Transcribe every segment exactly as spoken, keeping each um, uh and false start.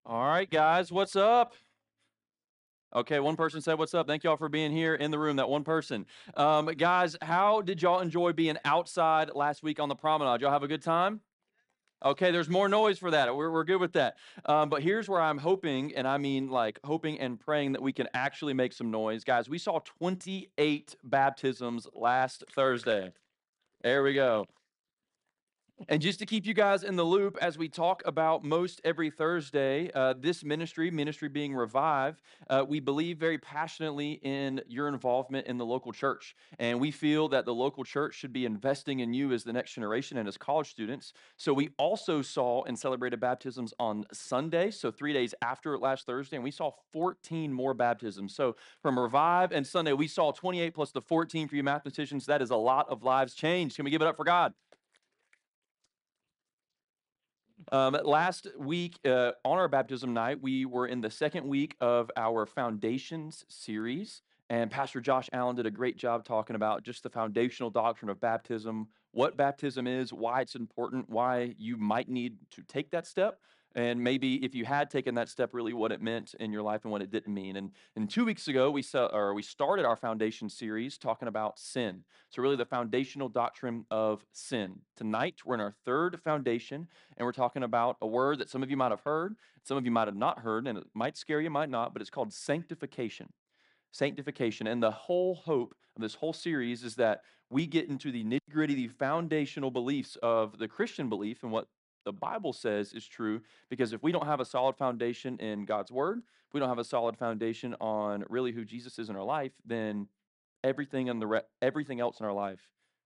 All right, guys, what's up? Okay, one person said what's up. Thank y'all for being here in the room, that one person. Um, guys, how did y'all enjoy being outside last week on the promenade? Y'all have a good time? Okay, there's more noise for that. We're, we're good with that. Um, but here's where I'm hoping, and I mean like hoping and praying that we can actually make some noise. Guys, we saw twenty-eight baptisms last Thursday. There we go. And just to keep you guys in the loop, as we talk about most every Thursday, uh, this ministry, ministry being Revive, uh, we believe very passionately in your involvement in the local church. And we feel that the local church should be investing in you as the next generation and as college students. So we also saw and celebrated baptisms on Sunday, so three days after last Thursday, and we saw fourteen more baptisms. So from Revive and Sunday, we saw twenty-eight plus the fourteen for you mathematicians. That is a lot of lives changed. Can we give it up for God? Um, last week, uh, on our baptism night, we were in the second week of our Foundations series, and Pastor Josh Allen did a great job talking about just the foundational doctrine of baptism, what baptism is, why it's important, why you might need to take that step, and maybe if you had taken that step, really what it meant in your life and what it didn't mean. And, and two weeks ago, we saw, or we started our Foundation series talking about sin. So really, the foundational doctrine of sin. Tonight, we're in our third foundation, and we're talking about a word that some of you might have heard, some of you might have not heard, and it might scare you, might not, but it's called sanctification. Sanctification. And the whole hope of this whole series is that we get into the nitty gritty, the foundational beliefs of the Christian belief and what the Bible says is true. Because if we don't have a solid foundation in God's word, if we don't have a solid foundation on really who Jesus is in our life, then everything in the re- everything else in our life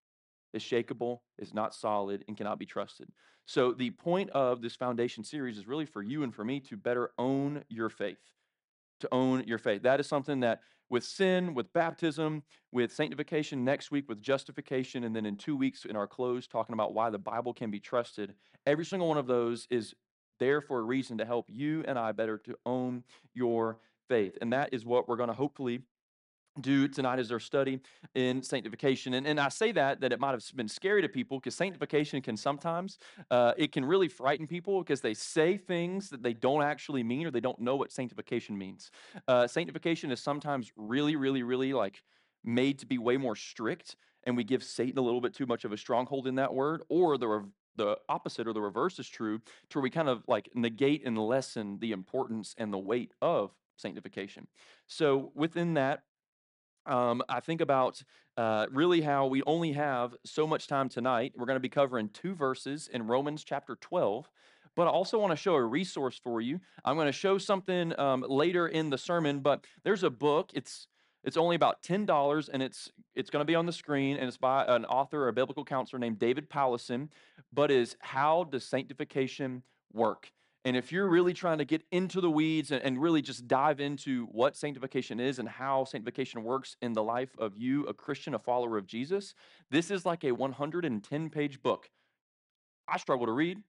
is shakable, is not solid, and cannot be trusted. So, the point of this foundation series is really for you and for me to better own your faith, to own your faith. That is something that with sin, with baptism, with sanctification, next week with justification, and then in two weeks in our close, talking about why the Bible can be trusted. Every single one of those is there for a reason to help you and I better to own your faith. And that is what we're going to hopefully do tonight as our study in sanctification. And, and I say that, that it might have been scary to people because sanctification can sometimes, uh, it can really frighten people because they say things that they don't actually mean or they don't know what sanctification means. Uh, sanctification is sometimes really, really, really like made to be way more strict, and we give Satan a little bit too much of a stronghold in that word, or the rev- the opposite or the reverse is true, to where we kind of like negate and lessen the importance and the weight of sanctification. So within that, um, I think about uh, really how we only have so much time tonight. We're going to be covering two verses in Romans chapter twelve, but I also want to show a resource for you. I'm going to show something um, later in the sermon, but there's a book. It's it's only about ten dollars, and it's it's going to be on the screen, and it's by an author, a biblical counselor named David Powlison. But is How Does Sanctification Work? And if you're really trying to get into the weeds and, and really just dive into what sanctification is and how sanctification works in the life of you, a Christian, a follower of Jesus, this is like a one hundred ten page book. I struggle to read,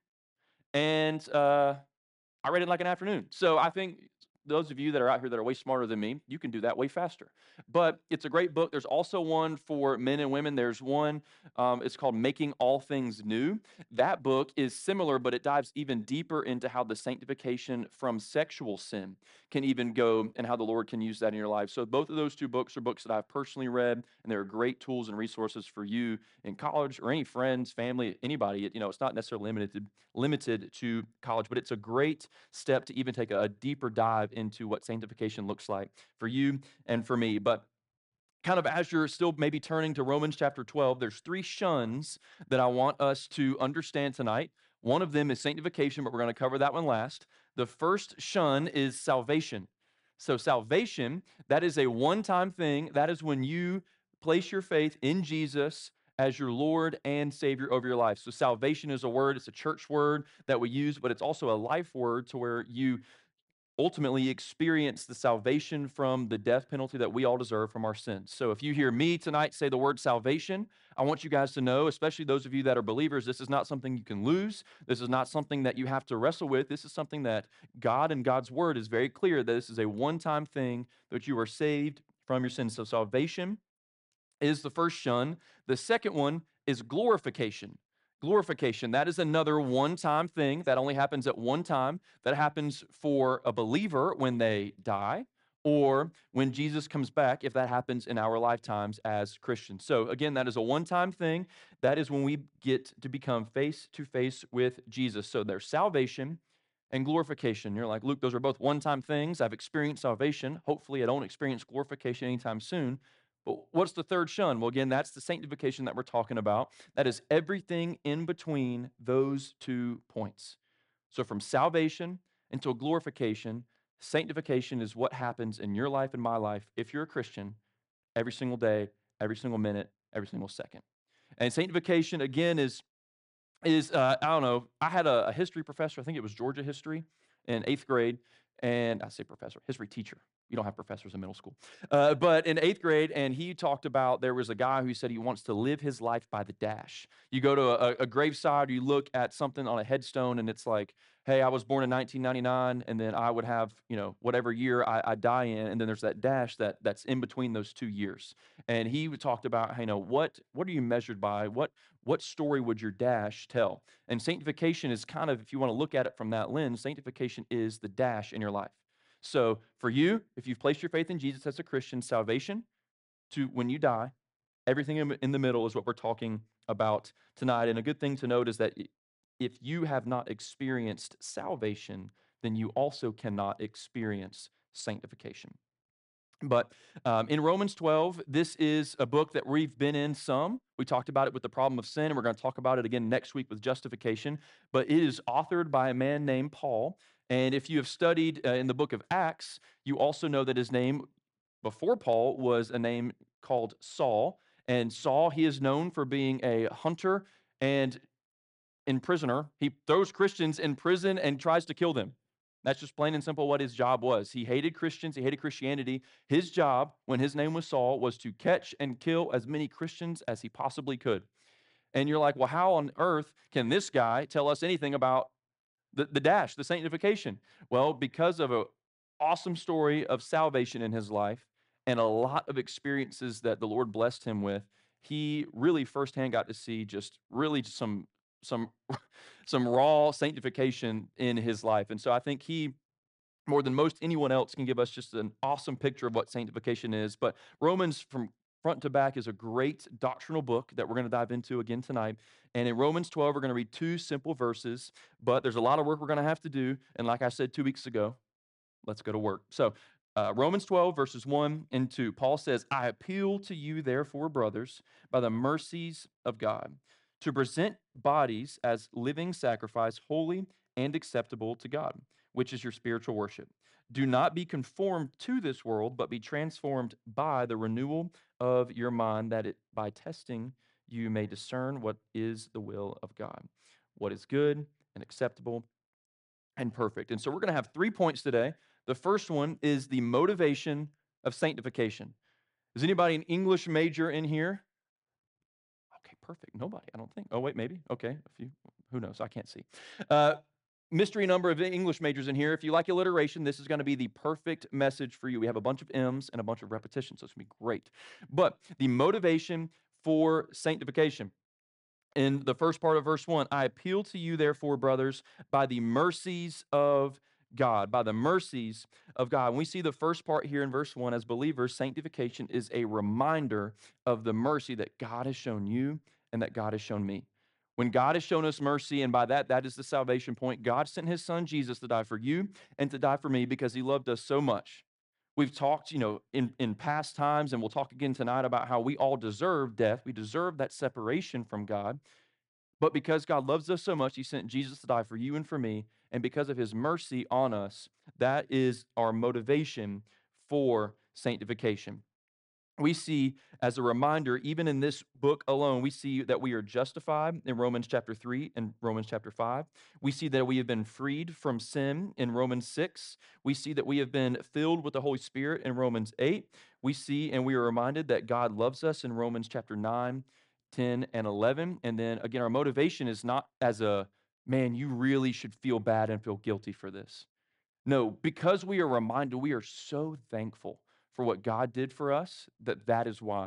and uh, I read it in like an afternoon. So I think those of you that are out here that are way smarter than me, you can do that way faster. But it's a great book. There's also one for men and women. There's one, um, it's called Making All Things New. That book is similar, but it dives even deeper into how the sanctification from sexual sin can even go and how the Lord can use that in your life. So both of those two books are books that I've personally read, and they're great tools and resources for you in college or any friends, family, anybody. You know, it's not necessarily limited limited to college, but it's a great step to even take a, a deeper dive into what sanctification looks like for you and for me. But kind of as you're still maybe turning to Romans chapter twelve, there's three shuns that I want us to understand tonight. One of them is sanctification, but we're going to cover that one last. The first shun is salvation. So, salvation, that is a one time thing. That is when you place your faith in Jesus as your Lord and Savior over your life. So, salvation is a word, it's a church word that we use, but it's also a life word to where you ultimately experience the salvation from the death penalty that we all deserve from our sins. So if you hear me tonight say the word salvation, I want you guys to know, especially those of you that are believers, this is not something you can lose. This is not something that you have to wrestle with. This is something that God and God's word is very clear that this is a one-time thing that you are saved from your sins. So salvation is the first shun. The second one is glorification. Glorification, that is another one-time thing that only happens at one time, that happens for a believer when they die, or when Jesus comes back, if that happens in our lifetimes as Christians. So again, that is a one-time thing. That is when we get to become face to face with Jesus. So there's salvation and glorification. You're like, Luke, those are both one-time things. I've experienced salvation. Hopefully, I don't experience glorification anytime soon. But what's the third shun? Well, again, that's the sanctification that we're talking about. That is everything in between those two points. So from salvation until glorification, sanctification is what happens in your life and my life if you're a Christian every single day, every single minute, every single second. And sanctification, again, is is uh, I don't know. I had a, a history professor. I think it was Georgia history in eighth grade, and I say professor, history teacher. You don't have professors in middle school, uh, but in eighth grade, and he talked about there was a guy who said he wants to live his life by the dash. You go to a, a graveside, you look at something on a headstone, and it's like, "Hey, I was born in nineteen ninety-nine," and then I would have, you know, whatever year I, I die in, and then there's that dash that that's in between those two years. And he talked about, hey, you know, what what are you measured by? What what story would your dash tell? And sanctification is kind of, if you want to look at it from that lens, sanctification is the dash in your life. So for you, if you've placed your faith in Jesus as a Christian, salvation to when you die, everything in in the middle is what we're talking about tonight. And a good thing to note is that i- if you have not experienced salvation, then you also cannot experience sanctification. But um, in Romans twelve, this is a book that we've been in some. We talked about it with the problem of sin, and we're going to talk about it again next week with justification. But it is authored by a man named Paul. And if you have studied uh, in the book of Acts, you also know that his name before Paul was a name called Saul. And Saul, he is known for being a hunter and in prisoner. He throws Christians in prison and tries to kill them. That's just plain and simple what his job was. He hated Christians, he hated Christianity. His job, when his name was Saul, was to catch and kill as many Christians as he possibly could. And you're like, well, how on earth can this guy tell us anything about the, the dash, the sanctification? Well, because of an awesome story of salvation in his life and a lot of experiences that the Lord blessed him with, he really firsthand got to see just really some some some raw sanctification in his life. And so I think he more than most anyone else can give us just an awesome picture of what sanctification is. But Romans from front to back is a great doctrinal book that we're going to dive into again tonight. And in Romans twelve, we're going to read two simple verses, but there's a lot of work we're going to have to do. And like I said two weeks ago, let's go to work. So, uh, Romans twelve, verses one and two, Paul says, I appeal to you, therefore, brothers, by the mercies of God, to present bodies as living sacrifice, holy and acceptable to God, which is your spiritual worship. Do not be conformed to this world, but be transformed by the renewal of your mind, that it, by testing you may discern what is the will of God, what is good and acceptable and perfect. And so we're going to have three points today. The first one is the motivation of sanctification. Is anybody an English major in here? Okay, perfect. Nobody, I don't think. Oh, wait, maybe. Okay, a few. Who knows? I can't see. Uh, mystery number of English majors in here. If you like alliteration, this is going to be the perfect message for you. We have a bunch of M's and a bunch of repetitions, so it's going to be great. But the motivation for sanctification. In the first part of verse one, I appeal to you, therefore, brothers, by the mercies of God, by the mercies of God. And we see the first part here in verse one as believers, sanctification is a reminder of the mercy that God has shown you and that God has shown me. When God has shown us mercy, and by that, that is the salvation point, God sent his son Jesus to die for you and to die for me because he loved us so much. We've talked, you know, in, in past times, and we'll talk again tonight about how we all deserve death. We deserve that separation from God. But because God loves us so much, he sent Jesus to die for you and for me. And because of his mercy on us, that is our motivation for sanctification. We see as a reminder, even in this book alone, we see that we are justified in Romans chapter three and Romans chapter five. We see that we have been freed from sin in Romans six. We see that we have been filled with the Holy Spirit in Romans eight. We see and we are reminded that God loves us in Romans chapter nine, ten, and eleven. And then again, our motivation is not as a man, you really should feel bad and feel guilty for this. No, because we are reminded, we are so thankful for what God did for us that that is why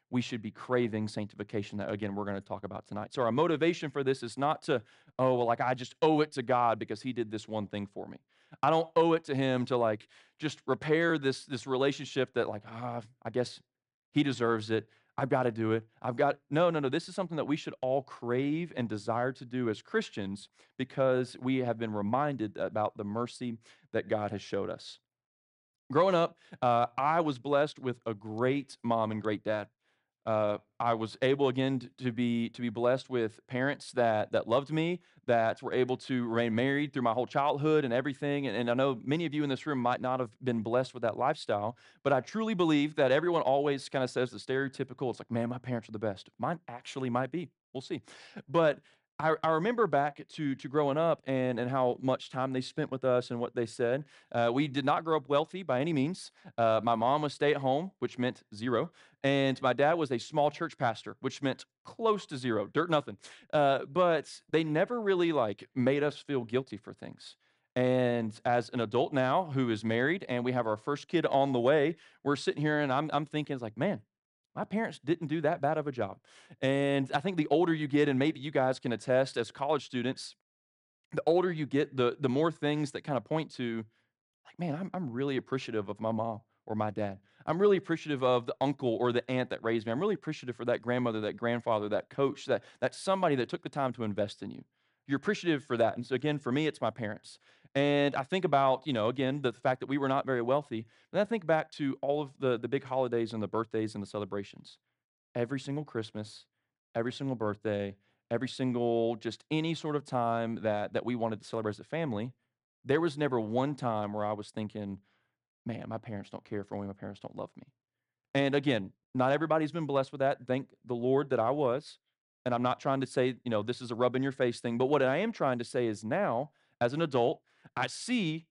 we should be craving sanctification that, again, we're going to talk about tonight. So our motivation for this is not to, oh, well, like I just owe it to God because he did this one thing for me. I don't owe it to him to like just repair this, this relationship that like, ah, I guess he deserves it. I've got to do it. I've got, no, no, no. This is something that we should all crave and desire to do as Christians because we have been reminded about the mercy that God has showed us. Growing up, uh, I was blessed with a great mom and great dad. Uh, I was able again t- to be to be blessed with parents that that loved me, that were able to remain married through my whole childhood and everything. And, and I know many of you in this room might not have been blessed with that lifestyle, but I truly believe that everyone always kind of says the stereotypical. It's like, man, my parents are the best. Mine actually might be. We'll see, but. I, I remember back to, to growing up and, and how much time they spent with us and what they said. Uh, we did not grow up wealthy by any means. Uh, my mom was stay at home, which meant zero. And my dad was a small church pastor, which meant close to zero, dirt nothing. Uh, but they never really like made us feel guilty for things. And as an adult now who is married and we have our first kid on the way, we're sitting here and I'm, I'm thinking, it's like, man, my parents didn't do that bad of a job. And I think the older you get, and maybe you guys can attest as college students, the older you get, the, the more things that kind of point to like, man, I'm, I'm really appreciative of my mom or my dad. I'm really appreciative of the uncle or the aunt that raised me. I'm really appreciative for that grandmother, that grandfather, that coach, that, that somebody that took the time to invest in you. You're appreciative for that. And so, again, for me, it's my parents. And I think about, you know, again, the fact that we were not very wealthy. And I think back to all of the, the big holidays and the birthdays and the celebrations. Every single Christmas, every single birthday, every single just any sort of time that, that we wanted to celebrate as a family, there was never one time where I was thinking, man, my parents don't care for me, my parents don't love me. And again, not everybody's been blessed with that. Thank the Lord that I was. And I'm not trying to say, you know, this is a rub in your face thing, but what I am trying to say is now, as an adult, I see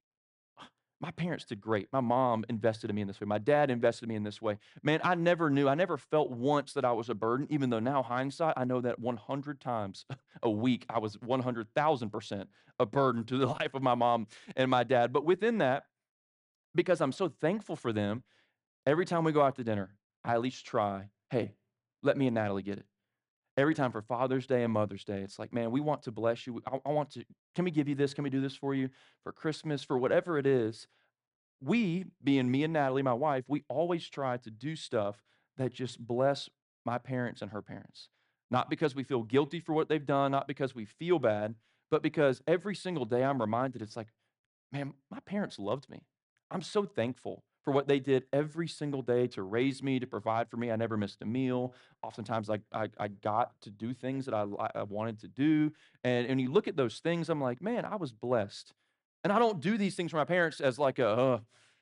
my parents did great. My mom invested in me in this way. My dad invested in me in this way. Man, I never knew, I never felt once that I was a burden, even though now, hindsight, I know that one hundred times a week, I was one hundred thousand percent a burden to the life of my mom and my dad. But within that, because I'm so thankful for them, every time we go out to dinner, I at least try, hey, let me and Natalie get it. Every time for Father's Day and Mother's Day, it's like, man, we want to bless you. I, I want to, can we give you this? Can we do this for you? For Christmas, for whatever it is, we, being me and Natalie, my wife, we always try to do stuff that just bless my parents and her parents. Not because we feel guilty for what they've done, not because we feel bad, but because every single day I'm reminded it's like, man, my parents loved me. I'm so thankful for what they did every single day to raise me, to provide for me. I never missed a meal. Oftentimes, I, I, I got to do things that I, li- I wanted to do. And, and you look at those things, I'm like, man, I was blessed. And I don't do these things for my parents as like a, uh,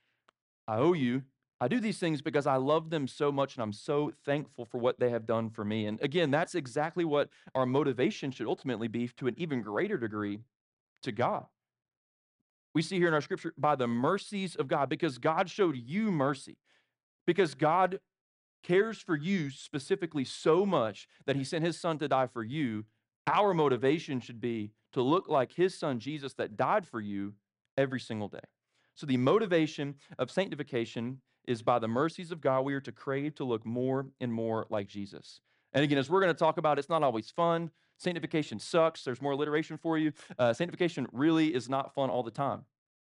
I owe you. I do these things because I love them so much and I'm so thankful for what they have done for me. And again, that's exactly what our motivation should ultimately be to an even greater degree to God. We see here in our scripture by the mercies of God, because God showed you mercy, because God cares for you specifically so much that he sent his son to die for you. Our motivation should be to look like his son Jesus that died for you every single day. So the motivation of sanctification is by the mercies of God, we are to crave to look more and more like Jesus. And again, as we're going to talk about, it's not always fun. Sanctification sucks. There's more alliteration for you. Uh, sanctification really is not fun all the time.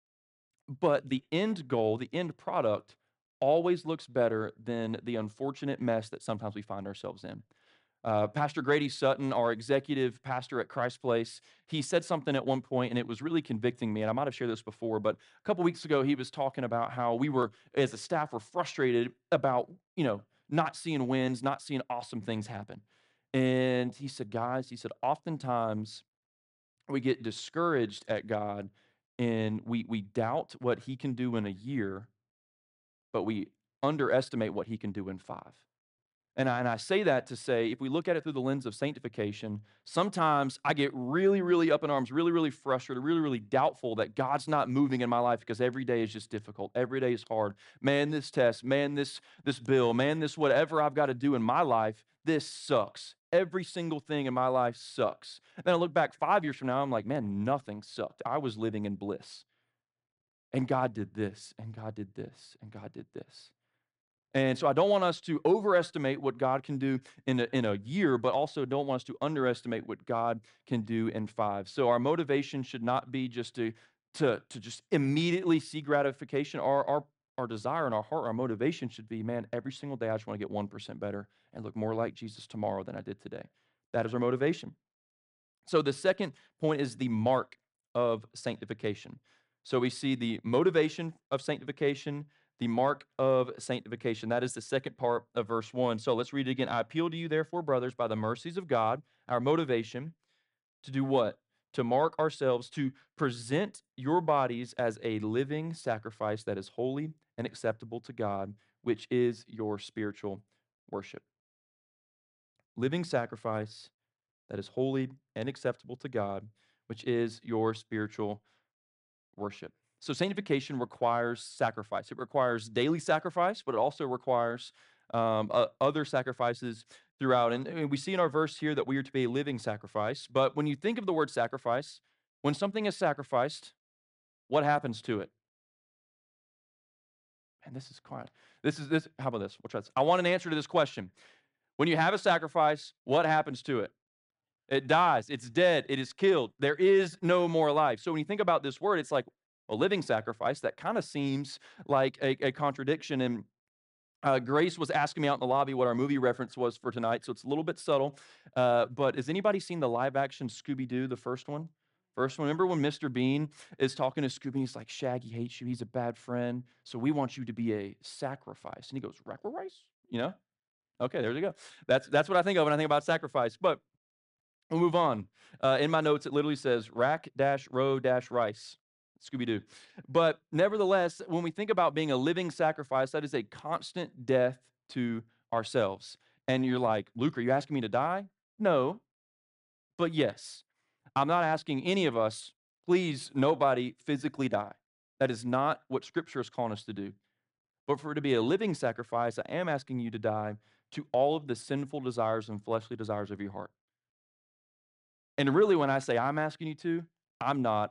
But the end goal, the end product, always looks better than the unfortunate mess that sometimes we find ourselves in. Uh, Pastor Grady Sutton, our executive pastor at Christ Place, he said something at one point, and it was really convicting me. And I might have shared this before, but a couple weeks ago, he was talking about how we were, as a staff, were frustrated about, you know, not seeing wins, not seeing awesome things happen. And he said, guys, he said, oftentimes we get discouraged at God and we we doubt what he can do in a year, but we underestimate what he can do in five. And I, and I say that to say, if we look at it through the lens of sanctification, sometimes I get really, really up in arms, really, really frustrated, really, really doubtful that God's not moving in my life because every day is just difficult. Every day is hard. Man, this test, man, this, this bill, man, this whatever I've got to do in my life, this sucks. Every single thing in my life sucks. And then I look back five years from now, I'm like, man, nothing sucked. I was living in bliss. And God did this, and God did this, and God did this. And so I don't want us to overestimate what God can do in a, in a year, but also don't want us to underestimate what God can do in five. So our motivation should not be just to, to, to just immediately see gratification. Our, our, our desire and our heart, our motivation should be, man, every single day I just want to get one percent better and look more like Jesus tomorrow than I did today. That is our motivation. So the second point is the mark of sanctification. So we see the motivation of sanctification, the mark of sanctification. That is the second part of verse one. So let's read it again. I appeal to you, therefore, brothers, by the mercies of God, our motivation to do what? To mark ourselves, to present your bodies as a living sacrifice that is holy and acceptable to God, which is your spiritual worship. Living sacrifice that is holy and acceptable to God, which is your spiritual worship. So, sanctification requires sacrifice. It requires daily sacrifice, but it also requires um, uh, other sacrifices throughout. And, and we see in our verse here that we are to be a living sacrifice. But when you think of the word sacrifice, when something is sacrificed, what happens to it? And this is quiet. This is this. How about this? We'll try this. I want an answer to this question. When you have a sacrifice, what happens to it? It dies. It's dead. It is killed. There is no more life. So when you think about this word, it's like a living sacrifice. That kind of seems like a, a contradiction. And uh, Grace was asking me out in the lobby what our movie reference was for tonight. So it's a little bit subtle. Uh, but has anybody seen the live action Scooby Doo, the first one? First one. Remember when Mister Bean is talking to Scooby? He's like, Shaggy hates you. He's a bad friend. So we want you to be a sacrifice. And he goes, sacrifice? You know? Okay, there you go. That's that's what I think of when I think about sacrifice. But we'll move on. Uh, in my notes, it literally says rack dash row dash rice. Scooby Doo. But nevertheless, when we think about being a living sacrifice, that is a constant death to ourselves. And you're like, Luke, are you asking me to die? No, but yes. I'm not asking any of us, please, nobody physically die. That is not what Scripture is calling us to do. But for it to be a living sacrifice, I am asking you to die to all of the sinful desires and fleshly desires of your heart. And really, when I say I'm asking you to, I'm not.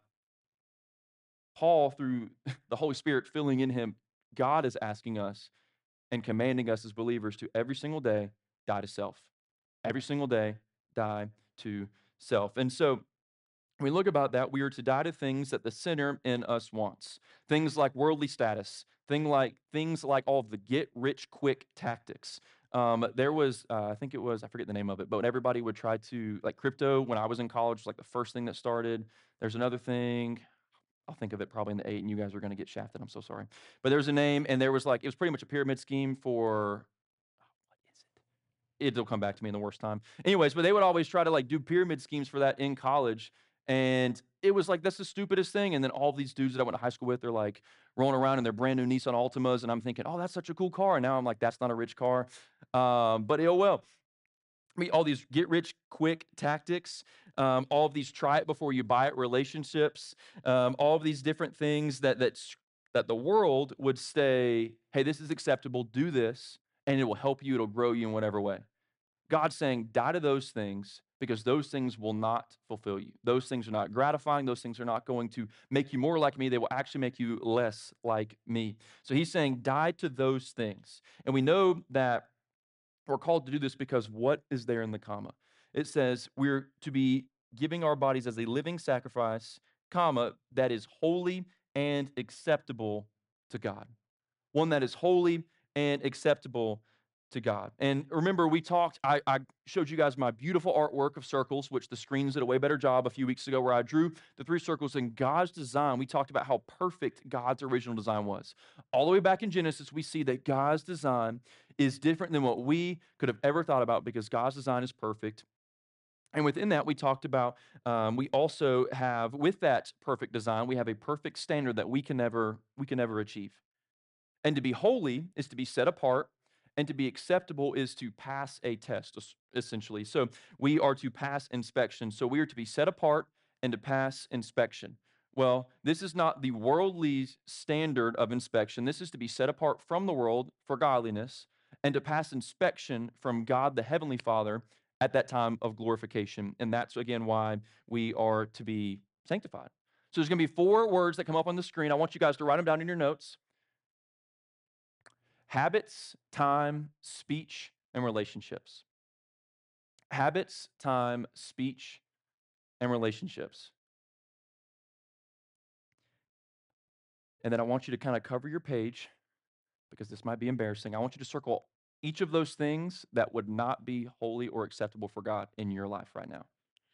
Paul, through the Holy Spirit filling in him, God is asking us and commanding us as believers to every single day die to self. Every single day die to self. And so when we look about that, we are to die to things that the sinner in us wants. Things like worldly status, thing like things like all of the get rich quick tactics. Um, there was, uh, I think it was, I forget the name of it, but when everybody would try to, like crypto, when I was in college, was like the first thing that started. There's another thing, I'll think of it probably in the eight, and you guys are going to get shafted. I'm so sorry. But there's a name, and there was like, it was pretty much a pyramid scheme for, what is it? It'll come back to me in the worst time. Anyways, but they would always try to like do pyramid schemes for that in college. And it was like, that's the stupidest thing. And then all these dudes that I went to high school with, they're like rolling around in their brand new Nissan Altimas. And I'm thinking, oh, that's such a cool car. And now I'm like, that's not a rich car. Um, but oh well. I mean, all these get rich quick tactics, um, all of these try it before you buy it relationships, um, all of these different things that that that the world would say, hey, this is acceptable, do this, and it will help you, it'll grow you in whatever way. God's saying, die to those things because those things will not fulfill you. Those things are not gratifying. Those things are not going to make you more like me. They will actually make you less like me. So he's saying, die to those things. And we know that we're called to do this because what is there in the comma? It says we're to be giving our bodies as a living sacrifice, comma, that is holy and acceptable to God. One that is holy and acceptable to God. And remember, we talked, I, I showed you guys my beautiful artwork of circles, which the screens did a way better job a few weeks ago, where I drew the three circles in God's design. We talked about how perfect God's original design was. All the way back in Genesis, we see that God's design is different than what we could have ever thought about because God's design is perfect. And within that, we talked about, um, we also have, with that perfect design, we have a perfect standard that we can never, we can never achieve. And to be holy is to be set apart, and to be acceptable is to pass a test, essentially. So we are to pass inspection. So we are to be set apart and to pass inspection. Well, this is not the worldly standard of inspection. This is to be set apart from the world for godliness and to pass inspection from God the Heavenly Father at that time of glorification. And that's, again, why we are to be sanctified. So there's going to be four words that come up on the screen. I want you guys to write them down in your notes. Habits, time, speech, and relationships. Habits, time, speech, and relationships. And then I want you to kind of cover your page because this might be embarrassing. I want you to circle each of those things that would not be holy or acceptable for God in your life right now.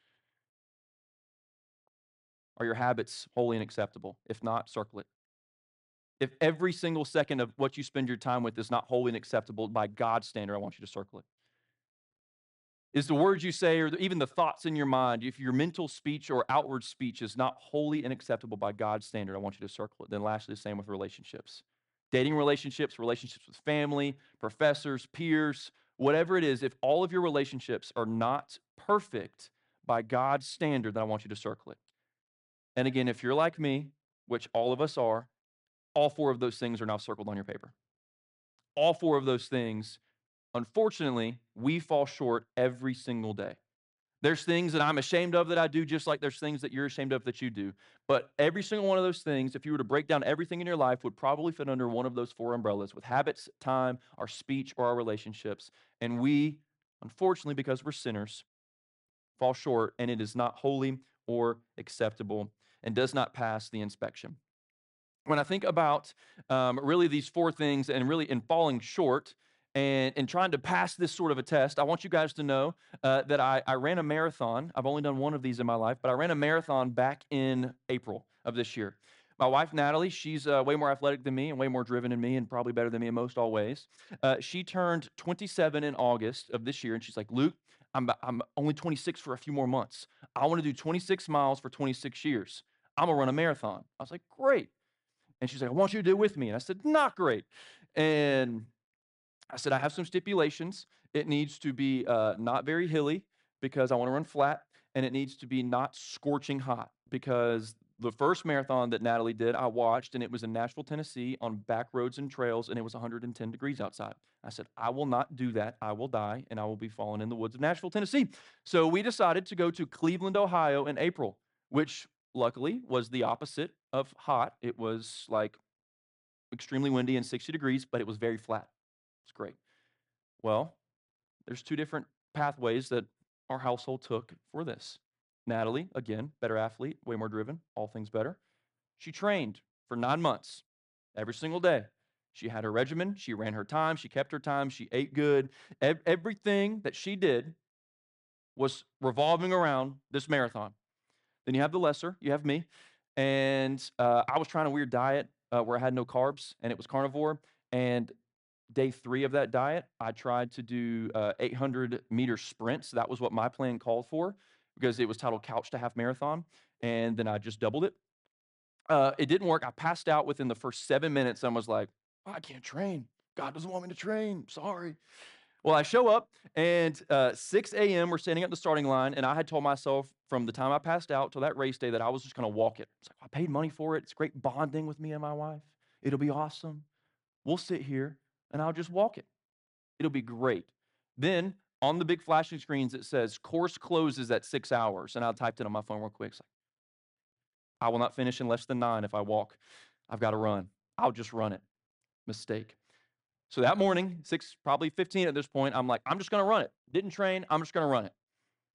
Are your habits holy and acceptable? If not, circle it. If every single second of what you spend your time with is not holy and acceptable by God's standard, I want you to circle it. Is the words you say or the, even the thoughts in your mind, if your mental speech or outward speech is not holy and acceptable by God's standard, I want you to circle it. Then lastly, the same with relationships. Dating relationships, relationships with family, professors, peers, whatever it is, if all of your relationships are not perfect by God's standard, then I want you to circle it. And again, if you're like me, which all of us are, all four of those things are now circled on your paper. All four of those things, unfortunately, we fall short every single day. There's things that I'm ashamed of that I do, just like there's things that you're ashamed of that you do. But every single one of those things, if you were to break down everything in your life, would probably fit under one of those four umbrellas with habits, time, our speech, or our relationships. And we, unfortunately, because we're sinners, fall short, and it is not holy or acceptable and does not pass the inspection. When I think about um, really these four things and really in falling short and, and trying to pass this sort of a test, I want you guys to know uh, that I, I ran a marathon. I've only done one of these in my life, but I ran a marathon back in April of this year. My wife, Natalie, she's uh, way more athletic than me and way more driven than me and probably better than me in most all ways. Uh, she turned twenty-seven in August of this year, and she's like, Luke, I'm, I'm only twenty-six for a few more months. I want to do twenty-six miles for twenty-six years. I'm going to run a marathon. I was like, great. And she's like, I want you to do it with me. And I said, not great. And I said, I have some stipulations. It needs to be uh, not very hilly because I want to run flat. And it needs to be not scorching hot because the first marathon that Natalie did, I watched, and it was in Nashville, Tennessee on back roads and trails, and it was one hundred ten degrees outside. I said, I will not do that. I will die, and I will be falling in the woods of Nashville, Tennessee. So we decided to go to Cleveland, Ohio in April, which luckily was the opposite of hot. It was like extremely windy and sixty degrees, but it was very flat. It's great. Well, there's two different pathways that our household took for this. Natalie, again, better athlete, way more driven, all things better. She trained for nine months every single day. She had her regimen, she ran her time, she kept her time, she ate good. Ev- everything that she did was revolving around this marathon. Then you have the lesser, you have me. And uh, I was trying a weird diet uh, where I had no carbs and it was carnivore. And day three of that diet, I tried to do uh, eight hundred meter sprints. That was what my plan called for because it was titled Couch to Half Marathon. And then I just doubled it. Uh, it didn't work. I passed out within the first seven minutes and was like, "Oh, I can't train. God doesn't want me to train. Sorry." Well, I show up and uh, six a m we're standing at the starting line, and I had told myself from the time I passed out till that race day that I was just going to walk it. It's like I paid money for it. It's great bonding with me and my wife. It'll be awesome. We'll sit here and I'll just walk it. It'll be great. Then on the big flashing screens it says course closes at six hours, and I typed it on my phone real quick. It's like, I will not finish in less than nine if I walk. I've got to run. I'll just run it. Mistake. So that morning, six, probably fifteen at this point, I'm like, I'm just going to run it. Didn't train. I'm just going to run it.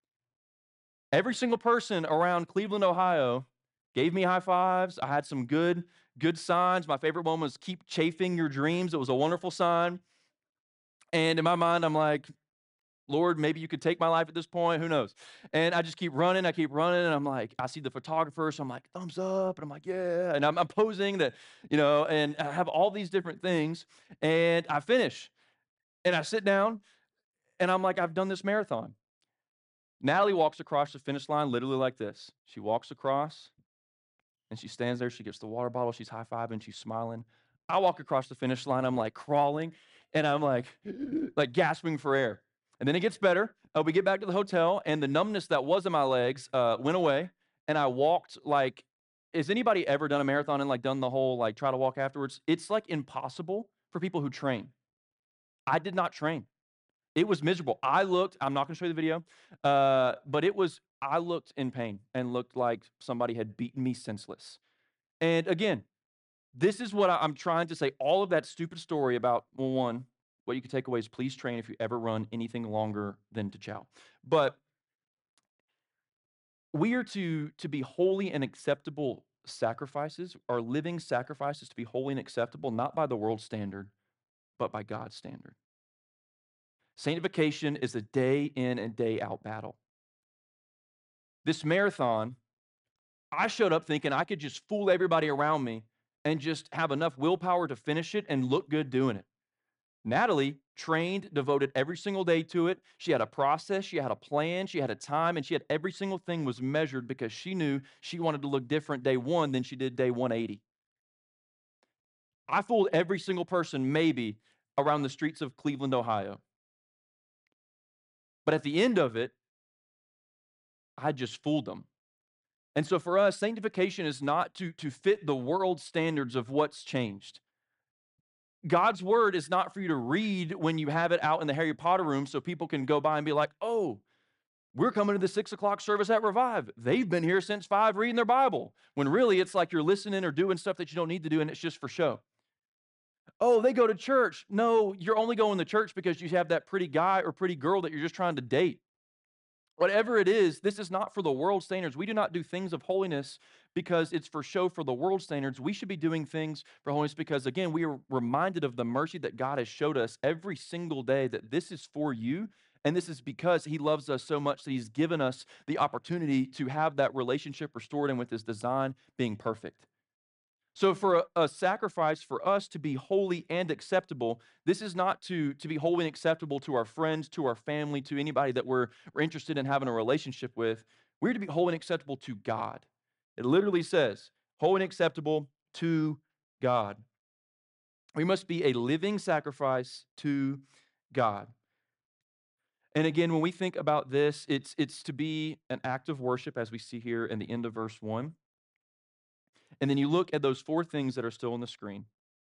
Every single person around Cleveland, Ohio gave me high fives. I had some good, good signs. My favorite one was keep chafing your dreams. It was a wonderful sign. And in my mind, I'm like, Lord, maybe you could take my life at this point. Who knows? And I just keep running. I keep running. And I'm like, I see the photographer. So I'm like, thumbs up. And I'm like, yeah. And I'm, I'm posing that, you know, and I have all these different things. And I finish and I sit down and I'm like, I've done this marathon. Natalie walks across the finish line literally like this. She walks across and she stands there. She gets the water bottle. She's high fiving. She's smiling. I walk across the finish line. I'm like crawling and I'm like, like gasping for air. And then it gets better. Uh, we get back to the hotel and the numbness that was in my legs uh, went away. And I walked like, has anybody ever done a marathon and like done the whole like try to walk afterwards? It's like impossible for people who train. I did not train. It was miserable. I looked, I'm not gonna show you the video, uh, but it was, I looked in pain and looked like somebody had beaten me senseless. And again, This is what I- I'm trying to say. All of that stupid story about, well, one, what you can take away is please train if you ever run anything longer than to chow. But we are to, to be holy and acceptable sacrifices, our living sacrifices to be holy and acceptable, not by the world's standard, but by God's standard. Sanctification is a day in and day out battle. This marathon, I showed up thinking I could just fool everybody around me and just have enough willpower to finish it and look good doing it. Natalie trained, devoted every single day to it. She had a process, she had a plan, she had a time, and she had every single thing was measured because she knew she wanted to look different day one than she did day one eighty. I fooled every single person, maybe, around the streets of Cleveland, Ohio. But at the end of it, I just fooled them. And so for us, sanctification is not to, to fit the world standards of what's changed. God's word is not for you to read when you have it out in the Harry Potter room so people can go by and be like, oh, we're coming to the six o'clock service at Revive. They've been here since five reading their Bible. When really it's like you're listening or doing stuff that you don't need to do and it's just for show. Oh, they go to church. No, you're only going to church because you have that pretty guy or pretty girl that you're just trying to date. Whatever it is, this is not for the world standards. We do not do things of holiness because it's for show for the world standards. We should be doing things for holiness because, again, we are reminded of the mercy that God has showed us every single day that this is for you. And this is because he loves us so much that he's given us the opportunity to have that relationship restored and with his design being perfect. So for a, a sacrifice for us to be holy and acceptable, this is not to, to be holy and acceptable to our friends, to our family, to anybody that we're, we're interested in having a relationship with. We're to be holy and acceptable to God. It literally says, holy and acceptable to God. We must be a living sacrifice to God. And again, when we think about this, it's, it's to be an act of worship, as we see here in the end of verse one. And then you look at those four things that are still on the screen.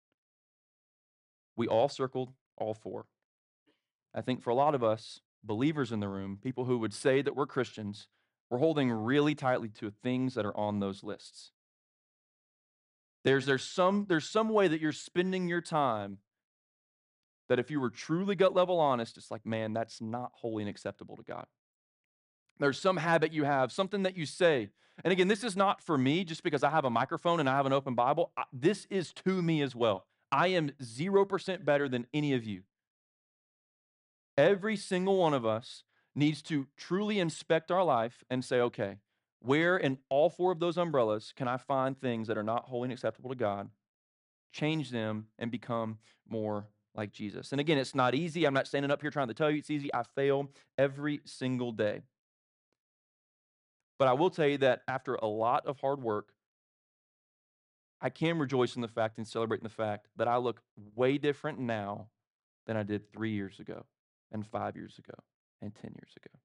We all circled all four. I think for a lot of us, believers in the room, people who would say that we're Christians, we're holding really tightly to things that are on those lists. There's, there's, some, there's some way that you're spending your time that if you were truly gut level honest, it's like, man, that's not holy and acceptable to God. There's some habit you have, something that you say. And again, this is not for me just because I have a microphone and I have an open Bible. I, this is to me as well. I am zero percent better than any of you. Every single one of us needs to truly inspect our life and say, okay, where in all four of those umbrellas can I find things that are not holy and acceptable to God, change them, and become more like Jesus? And again, it's not easy. I'm not standing up here trying to tell you it's easy. I fail every single day. But I will tell you that after a lot of hard work, I can rejoice in the fact and celebrate in the fact that I look way different now than I did three years ago, and five years ago, and ten years ago.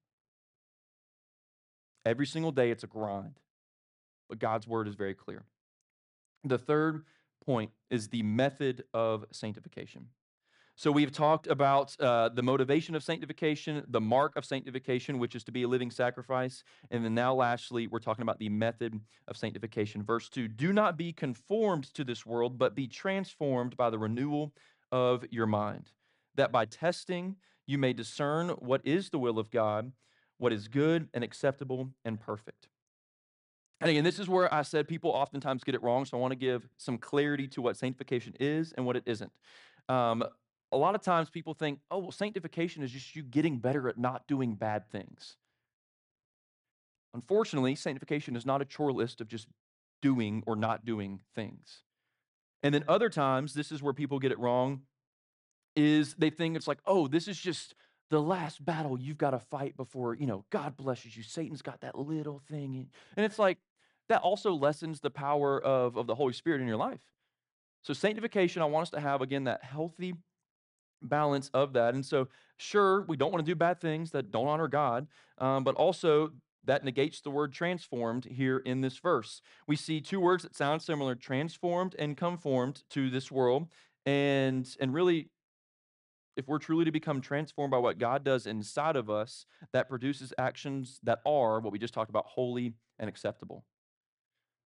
Every single day, it's a grind, but God's word is very clear. The third point is the method of sanctification. So we've talked about uh, the motivation of sanctification, the mark of sanctification, which is to be a living sacrifice. And then now, lastly, we're talking about the method of sanctification. Verse two, do not be conformed to this world, but be transformed by the renewal of your mind, that by testing you may discern what is the will of God, what is good and acceptable and perfect. And again, this is where I said people oftentimes get it wrong, so I want to give some clarity to what sanctification is and what it isn't. Um, a lot of times people think, oh, well, sanctification is just you getting better at not doing bad things. Unfortunately, sanctification is not a chore list of just doing or not doing things. And then other times, this is where people get it wrong, is they think it's like, oh, this is just the last battle you've got to fight before, you know, God blesses you. Satan's got that little thing. And it's like, that also lessens the power of, of the Holy Spirit in your life. So sanctification, I want us to have, again, that healthy balance of that. And so, sure, we don't want to do bad things that don't honor God, um, but also that negates the word transformed here in this verse. We see two words that sound similar, transformed and conformed to this world. And, and really, if we're truly to become transformed by what God does inside of us, that produces actions that are what we just talked about, holy and acceptable.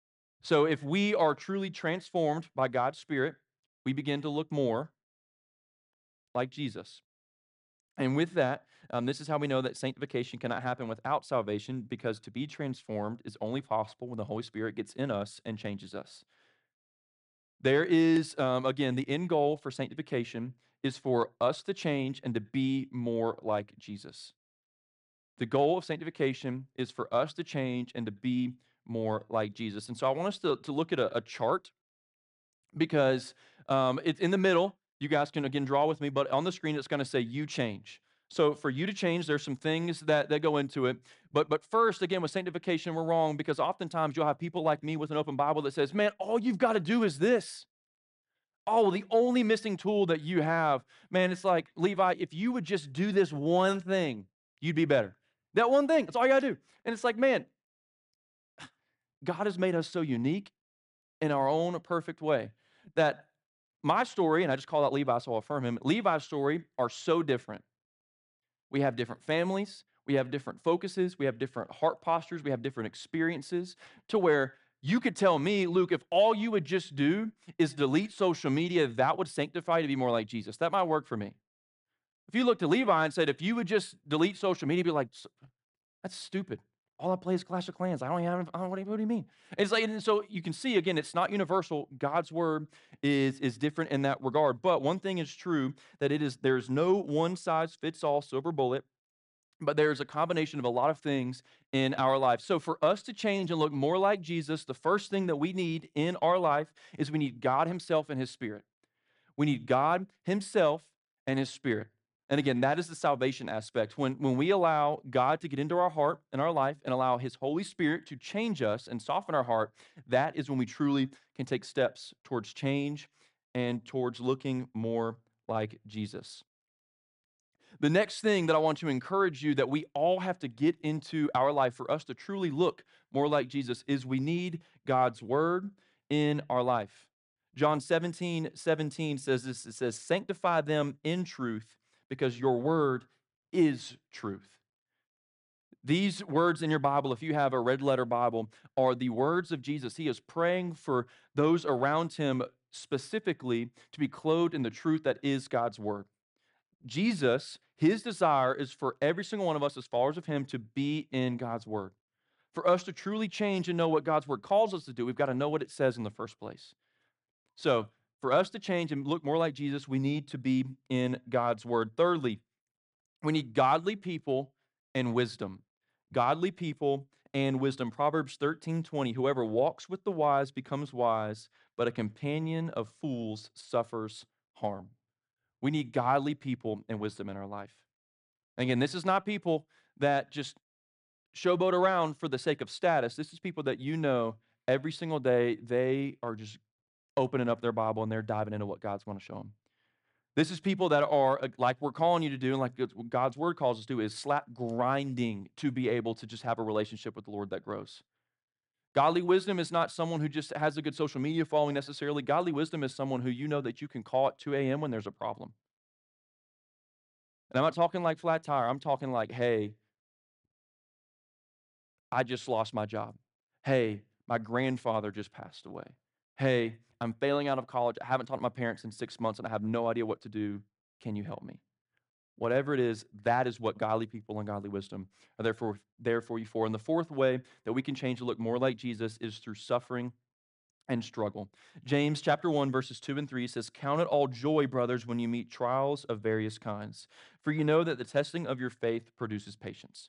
So if we are truly transformed by God's Spirit, we begin to look more like Jesus. And with that, um, this is how we know that sanctification cannot happen without salvation, because to be transformed is only possible when the Holy Spirit gets in us and changes us. There is, um, again, the end goal for sanctification is for us to change and to be more like Jesus. The goal of sanctification is for us to change and to be more like Jesus. And so I want us to, to look at a, a chart, because um, it's in the middle. You guys can again draw with me, but on the screen it's going to say "you change." So for you to change, there's some things that, that go into it. But but first, again, with sanctification, we're wrong, because oftentimes you'll have people like me with an open Bible that says, "Man, all you've got to do is this." Oh, the only missing tool that you have, man, it's like, Levi, if you would just do this one thing, you'd be better. That one thing, that's all you got to do. And it's like, man, God has made us so unique in our own perfect way that my story, and I just call out Levi, so I'll affirm him. Levi's story are so different. We have different families, we have different focuses, we have different heart postures, we have different experiences, to where you could tell me, Luke, if all you would just do is delete social media, that would sanctify you to be more like Jesus. That might work for me. If you look to Levi and said, if you would just delete social media, be like, that's stupid. All I play is Clash of Clans. I don't even have, I don't, what, do you, what do you mean? It's like, and so you can see, again, it's not universal. God's word is, is different in that regard. But one thing is true, that it is, there's no one size fits all silver bullet, but there's a combination of a lot of things in our life. So for us to change and look more like Jesus, the first thing that we need in our life is we need God himself and his Spirit. We need God himself and his Spirit. And again, that is the salvation aspect. When, when we allow God to get into our heart and our life and allow his Holy Spirit to change us and soften our heart, that is when we truly can take steps towards change and towards looking more like Jesus. The next thing that I want to encourage you that we all have to get into our life for us to truly look more like Jesus is we need God's word in our life. John seventeen seventeen says this, it says, "Sanctify them in truth, because your word is truth." These words in your Bible, if you have a red letter Bible, are the words of Jesus. He is praying for those around him specifically to be clothed in the truth that is God's word. Jesus, his desire is for every single one of us as followers of him to be in God's word. For us to truly change and know what God's word calls us to do, we've got to know what it says in the first place. So, for us to change and look more like Jesus, we need to be in God's word. Thirdly, we need godly people and wisdom. Godly people and wisdom. Proverbs thirteen twenty, "Whoever walks with the wise becomes wise, but a companion of fools suffers harm." We need godly people and wisdom in our life. Again, this is not people that just showboat around for the sake of status. This is people that you know every single day they are just opening up their Bible and they're diving into what God's going to show them. This is people that are, uh, like we're calling you to do, and like what God's word calls us to do, is slap grinding to be able to just have a relationship with the Lord that grows. Godly wisdom is not someone who just has a good social media following necessarily. Godly wisdom is someone who you know that you can call at two a.m. when there's a problem. And I'm not talking like flat tire. I'm talking like, hey, I just lost my job. Hey, my grandfather just passed away. Hey, I'm failing out of college. I haven't talked to my parents in six months and I have no idea what to do. Can you help me? Whatever it is, that is what godly people and godly wisdom are there for, there for you for. And the fourth way that we can change to look more like Jesus is through suffering and struggle. James chapter one, verses two and three says, "Count it all joy, brothers, when you meet trials of various kinds. For you know that the testing of your faith produces patience."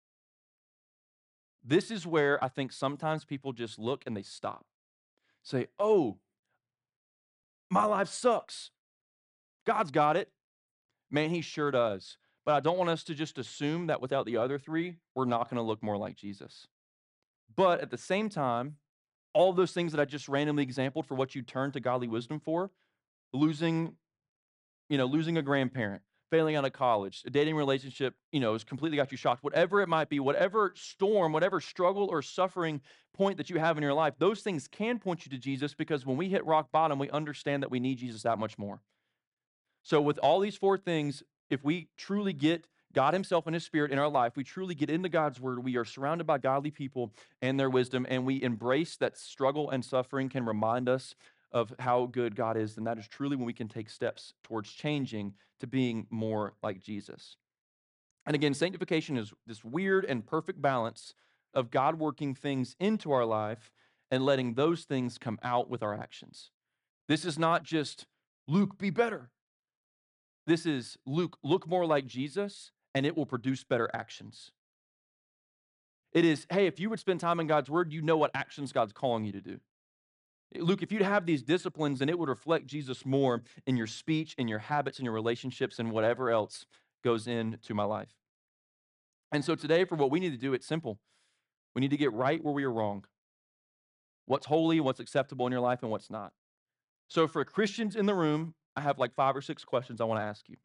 This is where I think sometimes people just look and they stop. Say, "Oh, my life sucks. God's got it." Man, he sure does. But I don't want us to just assume that without the other three, we're not going to look more like Jesus. But at the same time, all of those things that I just randomly exampled for what you turn to godly wisdom for, losing, you know, losing a grandparent, failing out of college, a dating relationship, you know, has completely got you shocked. Whatever it might be, whatever storm, whatever struggle or suffering point that you have in your life, those things can point you to Jesus, because when we hit rock bottom, we understand that we need Jesus that much more. So with all these four things, if we truly get God himself and his spirit in our life, we truly get into God's word, we are surrounded by godly people and their wisdom, and we embrace that struggle and suffering can remind us of how good God is, then that is truly when we can take steps towards changing to being more like Jesus. And again, sanctification is this weird and perfect balance of God working things into our life and letting those things come out with our actions. This is not just, Luke, be better. This is, Luke, look more like Jesus, and it will produce better actions. It is, hey, if you would spend time in God's word, you know what actions God's calling you to do. Luke, if you'd have these disciplines, then it would reflect Jesus more in your speech, in your habits, in your relationships, and whatever else goes into my life. And so today, for what we need to do, it's simple. We need to get right where we are wrong. What's holy, what's acceptable in your life, and what's not. So for Christians in the room, I have like five or six questions I want to ask you.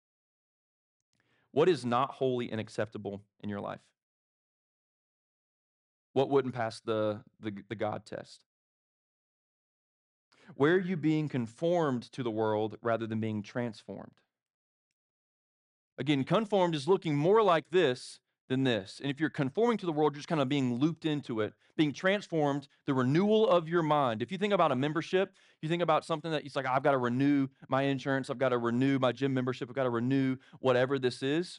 What is not holy and acceptable in your life? What wouldn't pass the, the, the God test? Where are you being conformed to the world rather than being transformed? Again, conformed is looking more like this than this. And if you're conforming to the world, you're just kind of being looped into it, being transformed, the renewal of your mind. If you think about a membership, you think about something that it's like, I've got to renew my insurance, I've got to renew my gym membership, I've got to renew whatever this is.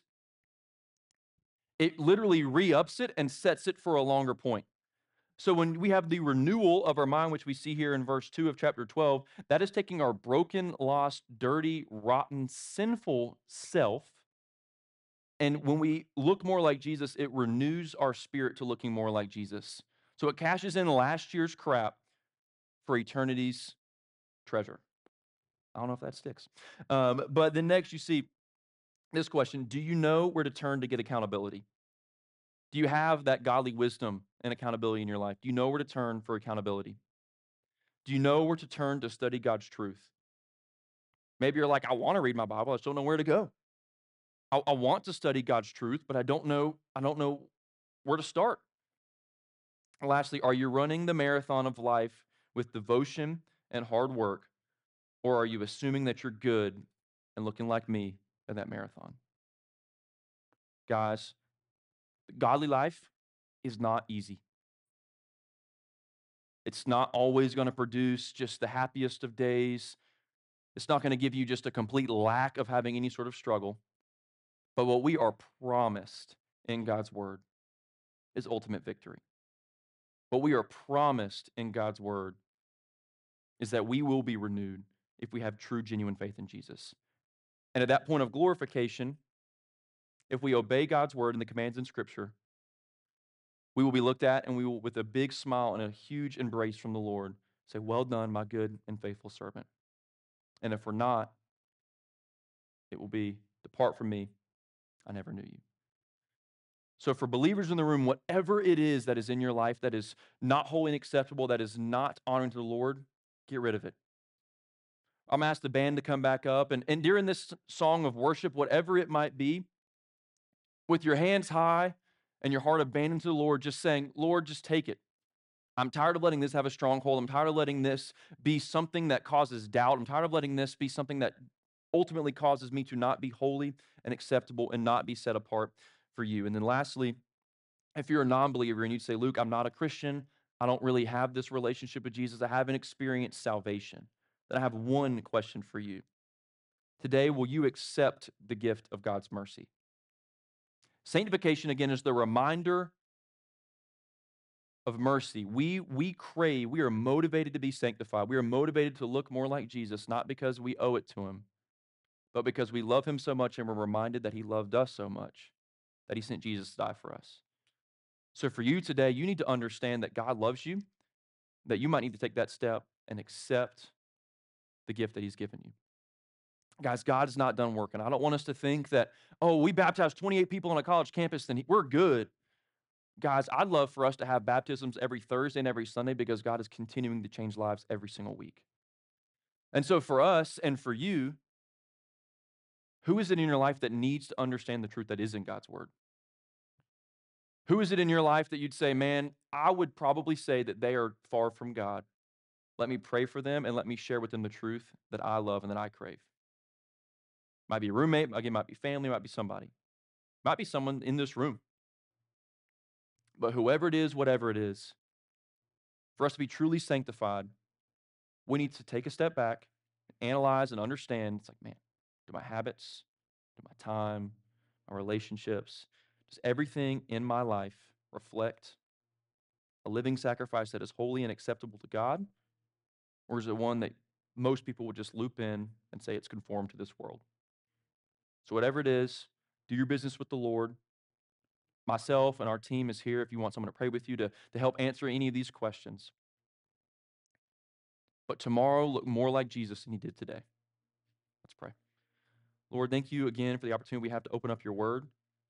It literally re-ups it and sets it for a longer point. So when we have the renewal of our mind, which we see here in verse two of chapter twelve, that is taking our broken, lost, dirty, rotten, sinful self. And when we look more like Jesus, it renews our spirit to looking more like Jesus. So it cashes in last year's crap for eternity's treasure. I don't know if that sticks. Um, but then next you see this question: do you know where to turn to get accountability? Do you have that godly wisdom and accountability in your life? Do you know where to turn for accountability? Do you know where to turn to study God's truth? Maybe you're like, I want to read my Bible, I just don't know where to go. I, I want to study God's truth, but I don't know, I don't know where to start. And lastly, are you running the marathon of life with devotion and hard work, or are you assuming that you're good and looking like me in that marathon? Guys, godly life is not easy. It's not always going to produce just the happiest of days. It's not going to give you just a complete lack of having any sort of struggle. But what we are promised in God's word is ultimate victory. What we are promised in God's word is that we will be renewed if we have true, genuine faith in Jesus. And at that point of glorification, if we obey God's word and the commands in Scripture, we will be looked at and we will, with a big smile and a huge embrace from the Lord, say, well done, my good and faithful servant. And if we're not, it will be, depart from me, I never knew you. So for believers in the room, whatever it is that is in your life that is not holy and acceptable, that is not honoring to the Lord, get rid of it. I'm going to ask the band to come back up. And, and during this song of worship, whatever it might be, with your hands high and your heart abandoned to the Lord, just saying, Lord, just take it. I'm tired of letting this have a stronghold. I'm tired of letting this be something that causes doubt. I'm tired of letting this be something that ultimately causes me to not be holy and acceptable and not be set apart for you. And then lastly, if you're a non-believer and you say, Luke, I'm not a Christian, I don't really have this relationship with Jesus, I haven't experienced salvation, then I have one question for you. Today, will you accept the gift of God's mercy? Sanctification, again, is the reminder of mercy. We, we crave, we are motivated to be sanctified. We are motivated to look more like Jesus, not because we owe it to him, but because we love him so much and we're reminded that he loved us so much that he sent Jesus to die for us. So for you today, you need to understand that God loves you, that you might need to take that step and accept the gift that he's given you. Guys, God is not done working. I don't want us to think that, oh, we baptized twenty-eight people on a college campus, then we're good. Guys, I'd love for us to have baptisms every Thursday and every Sunday because God is continuing to change lives every single week. And so for us and for you, who is it in your life that needs to understand the truth that is in God's word? Who is it in your life that you'd say, man, I would probably say that they are far from God. Let me pray for them and let me share with them the truth that I love and that I crave. Might be a roommate, again, might be family, might be somebody. Might be someone in this room. But whoever it is, whatever it is, for us to be truly sanctified, we need to take a step back, analyze and understand. It's like, man, do my habits, do my time, my relationships, does everything in my life reflect a living sacrifice that is holy and acceptable to God? Or is it one that most people would just loop in and say it's conformed to this world? So, whatever it is, do your business with the Lord. Myself and our team is here if you want someone to pray with you to, to help answer any of these questions. But tomorrow, look more like Jesus than he did today. Let's pray. Lord, thank you again for the opportunity we have to open up your word.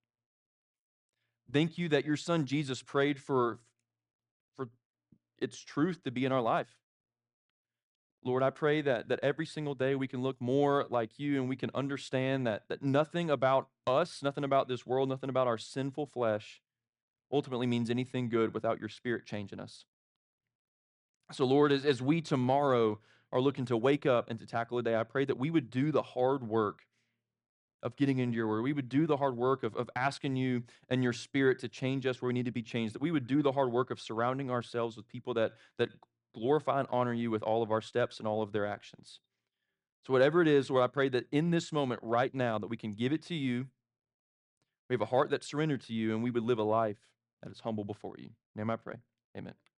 Thank you that your son Jesus prayed for, for its truth to be in our life. Lord, I pray that, that every single day we can look more like you and we can understand that, that nothing about us, nothing about this world, nothing about our sinful flesh ultimately means anything good without your spirit changing us. So, Lord, as, as we tomorrow are looking to wake up and to tackle a day, I pray that we would do the hard work of getting into your word. We would do the hard work of, of asking you and your spirit to change us where we need to be changed. That we would do the hard work of surrounding ourselves with people that, that glorify and honor you with all of our steps and all of their actions. So whatever it is, Lord, I pray that in this moment right now that we can give it to you. We have a heart that's surrendered to you, and we would live a life that is humble before you. In your name I pray. Amen.